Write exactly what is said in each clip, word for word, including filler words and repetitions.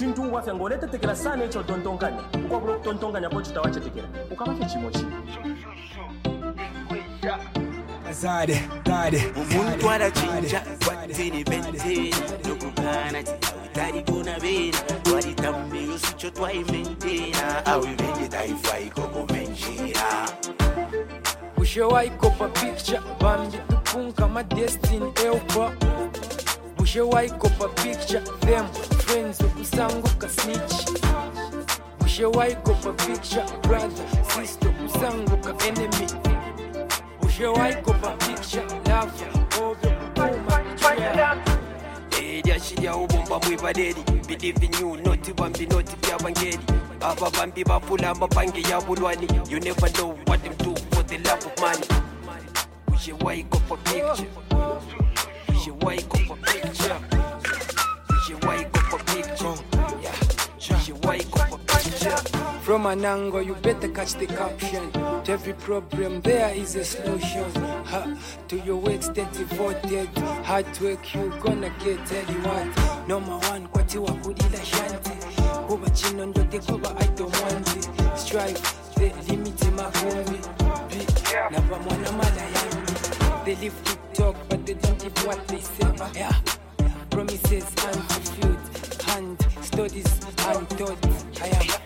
Ichintu wafya ngolete tekela sana echo tontonganya. Ukaburo tontonganya ko chutawache tekela. Ukabafe chimochi. Azade, dade. Umuntu arachinja kwatini benteni nokugana tari kuna bena wali tambe usicho twaimentena awi venye taifai koko menjira. Bushewa ikopa picture bambi tupunka my destiny elpa. Bushewa ikopa picture them friends ukusanguka snitch. Bushewa ikopa picture brother sister ukusanguka enemy. Bushewa ikopa picture love over kuma yeah. Edia shidia ubomba mwibadeli believe in you not bambi not byabangeli aba bambi bafula amapange yabulwani you never know what them do for the love of money. Bushewa ikopa picture Bushewa ikopa picture Bushewa ikopa picture yeah Bushewa ikopa picture. From an angle, you better catch the caption. To every problem, there is a solution. Ha, to your extent devoted, hard work you gonna get anyone. Number one, kwati wa kudila shanti. Kuba chino ndote kuba I don't want it. Strive, the limit magumi. Napa mwana mala yangi. They live to talk, but they don't give what they say. Yeah, promises unfulfilled. Hand, studies untaught. I am.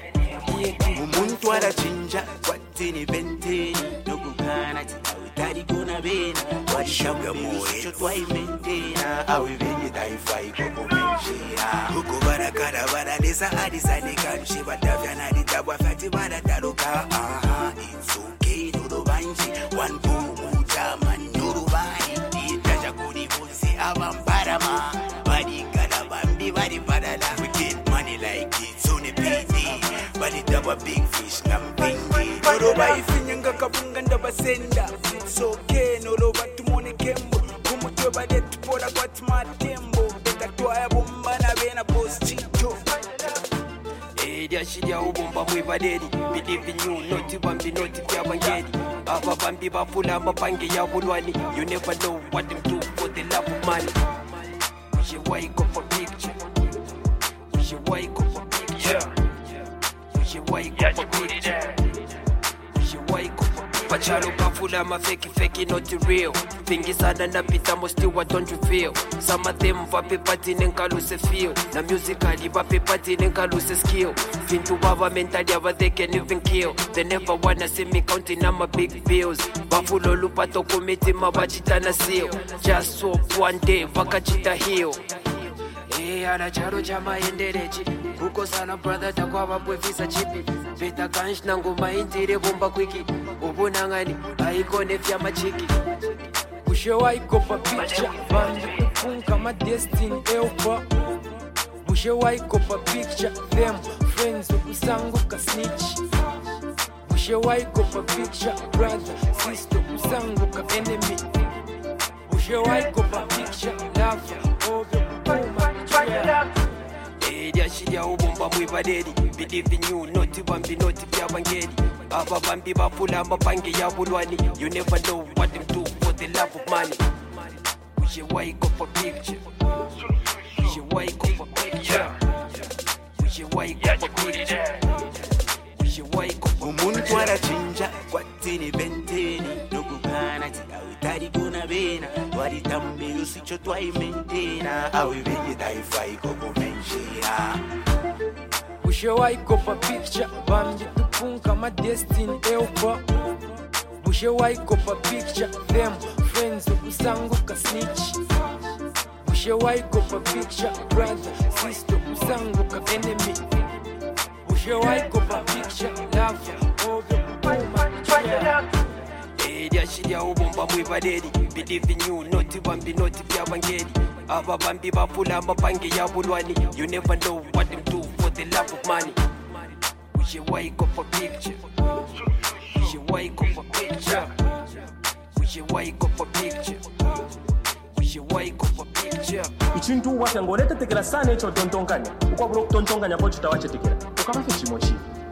Umuntu arachinja kwatini benteni nokugana tari kuna bena wali shabga moyo twaimentena awi venye taifai koko menjira. Huko barakara baranesa adisane kanshi batavya na ditabwa fati barataruka. Aha, it's okay nuru banji one boom ujama nuru bani itaja kuni bunsi abambarama bari kada bambi bari badala. We get money like it's on a P D but it a big fish nampingi. Noroba ifinyanga kabunga ndabasenda. It's okay noroba tumone kembo kumutwe bade tupora kwa tmatembo beta twaya bomba na bena boss chito. Edia shidia ubomba mwibadeli believe in you not bambi not byabangeli aba bambi bafula amapange yabulwani you never know what them do for the love of money. Bushewa ikopa picture Bushewa ikopa picture Bushewa ikopa picture Bushewa ikopa picture. Pachalo bafula mafeki feki not real. Thingi sana na pitamo still what don't you feel. Some of them vape party nenkaluse feel. Na musically vape party nenkaluse skill. Fintu baba mentally ava they can even kill. They never wanna see me counting on my big bills. Bafulo lupato komiti mabachita na seal. Just hope one day vakachita heal. Hey, ana charo chama enderechi. Kuko sana brother takwa vapwefisa chipi. Vita kansh na ngoma intire bomba kwiki. Ubunangani aikone fya machiki. Bushewa ikopa picture bambi kupunka my destiny elpa. Bushewa ikopa picture them friends ukusanguka snitch. Bushewa ikopa picture brother sister ukusanguka enemy. Bushewa ikopa picture love over kuma yeah. Edia shidia ubomba mwibadeli believe in you not bambi not byabangeli aba bambi bafula amapange yabulwani you never know what them do for the love of money. Bushewa ikopa picture Bushewa ikopa picture Bushewa ikopa picture Bushewa ikopa. Umuntu arachinja kwatini benteni nokugana tari kuna bena wali tambe usicho twaimentena awi venye taifai koko menjira. Bushewa ikopa picture bambi tupunka my destiny elpa. Bushewa ikopa picture them friends ukusanguka snitch. Bushewa ikopa picture brother sister ukusanguka enemy. Bushewa ikopa picture love over kuma yeah. Edia shidia ubomba mwibadeli believe in you not bambi not byabangeli aba bambi bafula amapange yabulwani you never know what them do for the love of money. Bushewa ikopa picture Bushewa ikopa picture Bushewa ikopa picture Bushewa ikopa picture. Ichintu wafya ngolete tekela sana echo tontonganya. Ukaburo tontonganya ko chutawache tekela. Ukabafe chimochi.